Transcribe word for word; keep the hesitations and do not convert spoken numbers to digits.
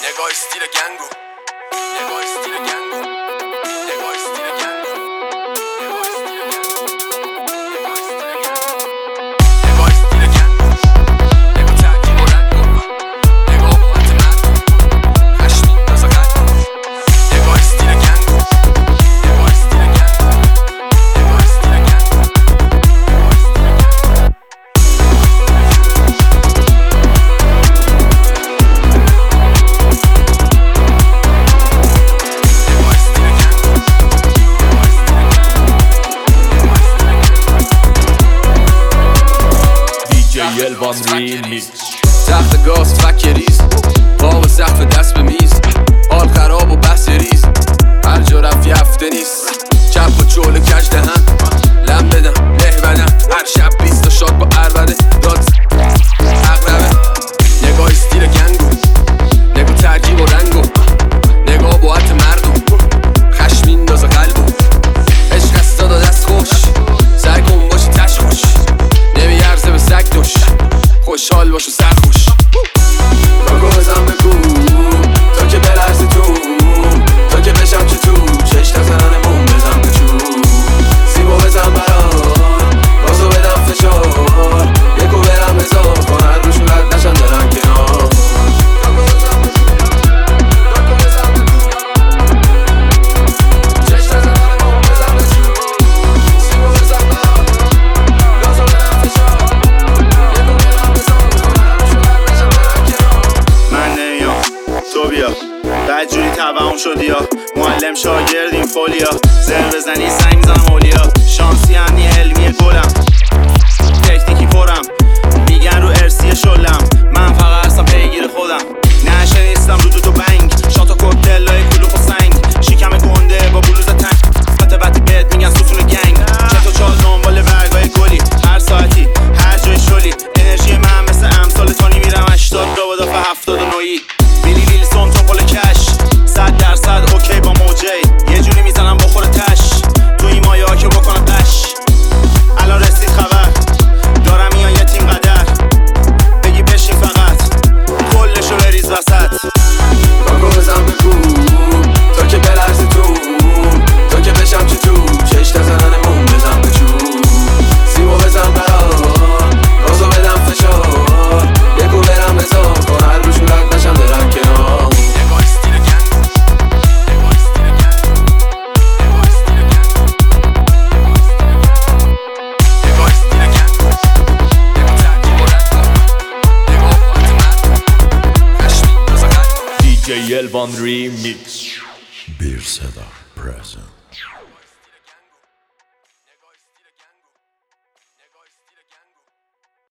نگاه استیل گنگو نگاه استیل گنگو نگاه استیل گنگو نگاه استیل گنگو نگاه استیل گنگو نگاه ترکیب و رنگو نگاه بوات مردم خشمین تازه قلبم نگاه استیل گنگو نگاه استیل گنگو نگاه استیل گنگو الوان ریمیکس تخت گاز فک ریز پا و سقف دست به میز حال خراب و بحث ریز هر جا رفت یه هفته نیست چپ و چول کج دهن لم بدم له بدم هر شب بیست تا شاد با عربده داد اقربه نگاه استیل گنگو نگاه ترکیب و رنگو نگاه بوات مردم خشمین دازه قلبو عشق است دادا دست خوش سعی کن باشی تش خوش نمیارزه به سگ دوش خوشحال باش و سرخوش کاکو بزن بگو تا که بلرزی تو تا که بشم چه تو چشت نزننمون بزن به چو سیبو بزن برام بازو بدم فشار یکو برم هزار کنن روشون رد نشن دارن کنار کاکو بزن بگو کاکو بزن بگو چشت نزننمون بزن به چو سیبو بزن برام بازو بدم فشار یکو برم هزار کنن روشون رد نشن دارن کنار من نمیام تو بیا بدجوری تبعهم شدی یا معلم شاگرد این فولیا زر بزنی سنگ میزنم اولیا شانسی هنی علمی گلم تکنیکی پرم میگن رو ارسی شلم من فقط هستم پیگیر خودم نشه نیستم رو دو دو بنگ شاتا کوکتل های کلوخ و سنگ شیکم گنده با بلوز تنگ وقت وقتی بهت میگن ستون گنگ چطور چال دنبال برگای گلی هر ساعتی هر جای شلی انرژی من مثل امثال تانی میرم هشتاد را با دفعه هفتاد و نوی بیلی بیلی سوم تو پل کش صد درصد اوکی با موجی یه جوری میزنم بخور تش تو این مایه ها که بکنم قش الان رسید خبر دارم میان یه تیم قدر بگی بشین فقط کلشو بریز وسط کاکو بزن بگو تا که بلرزی تو تا که بشم چه تو چشت نزننمون بزن به چو سیبو بزن برام گازو بدم فشار یکو برم هزار کنن روشون رد نشن دارن کنار نگاه استیل گنگو نگاه استیل گنگو نگاه استیل گنگو نگاه استیل گنگو نگاه ترکیب و رنگو نگاه بوات مردم خشمین تازه قلبم دی جی الوان ریمیکس Bir Seda present.